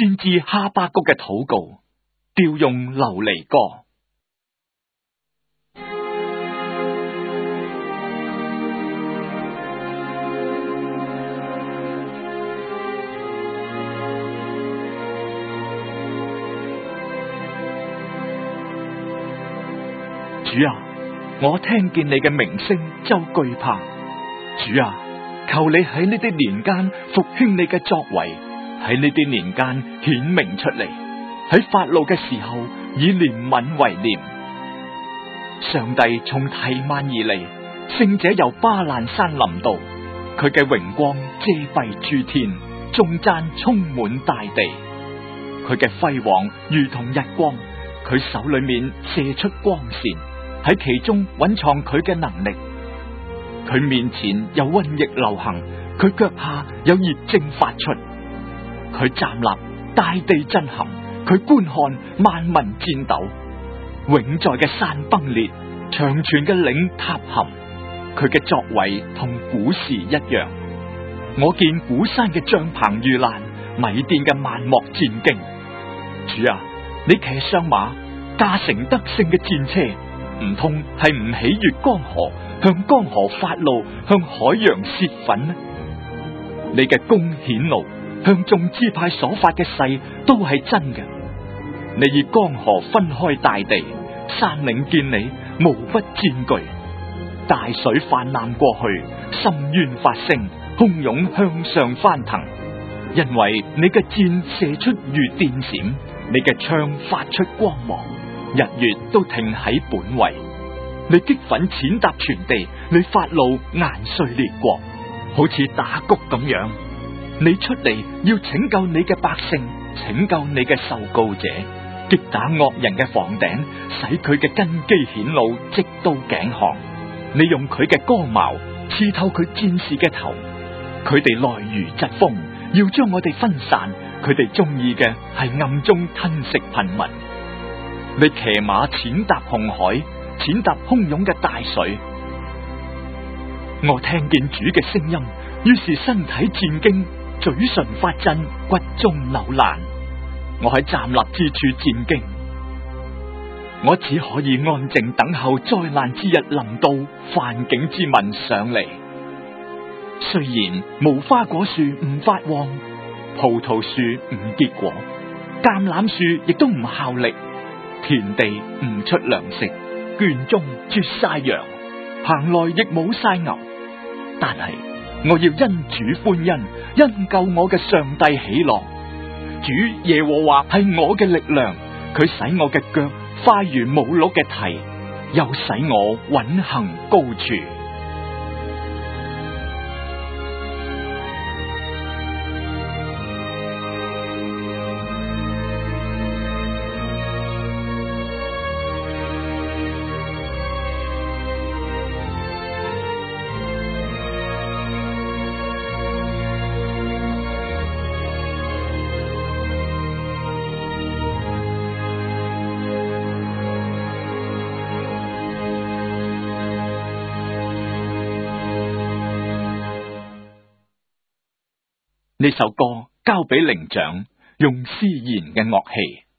先知哈巴谷嘅禱告，調用流離歌。主啊，我聽見你嘅名聲就懼怕。主啊，求你喺呢啲年間復興你嘅作為，喺呢啲年間顯明出嚟。喺發怒嘅時候，以憐憫為念。上帝從提曼而嚟，聖者由巴蘭山臨到，佢嘅榮光遮蔽諸天，頌讚充滿大地。佢嘅輝煌如同日光，佢手裏面射出光線，喺其中蘊藏佢嘅能力。佢面前有瘟疫流行，佢腳下有熱症發出。佢站立，大地震撼；佢觀看，萬民顫抖。永在嘅山崩裂，長存嘅嶺塌陷。佢嘅作為同古時一樣。我見古山嘅帳篷遇難，米甸嘅萬幕戰驚。主啊，你騎上馬，駕乘得勝嘅戰車。唔通係唔喜悅江河，向江河發怒，向海洋泄憤呢？你嘅功顯露，向眾支派所發嘅誓都係真嘅。你以江河分開大地，山嶺見你無不戰懼。大水泛濫過去，深淵發聲，洶湧向上翻騰。因為你嘅箭射出如電閃，你嘅槍發出光芒。日月都停喺本位，你激憤踐踏全地，你發怒研碎列國，好似打谷咁樣。你出嚟要拯救你嘅百姓，拯救你嘅受膏者，擊打惡人嘅房頂，使佢嘅根基顯露，直到頸項。你用佢嘅戈矛刺透佢戰士嘅頭，佢哋來如疾風，要將我哋分散。佢哋中意嘅係暗中吞食貧民。你騎馬踐踏紅海，踐踏洶湧嘅大水。我聽見主嘅聲音，於是身體戰驚，嘴唇發震，骨中扭爛。我喺站立之處戰驚，我只可以安靜等候災難之日臨到，犯境之民上嚟。雖然無花果樹唔發旺，葡萄樹唔結果，橄欖樹亦都唔效力。田地唔出糧食，圈中絕晒羊，棚內亦冇晒牛。但係我要因主歡欣，因救我嘅上帝喜樂。主耶和華係我嘅力量，佢使我嘅腳快如母鹿嘅蹄，又使我穩行高處。呢首歌交俾伶長，用絲弦嘅樂器。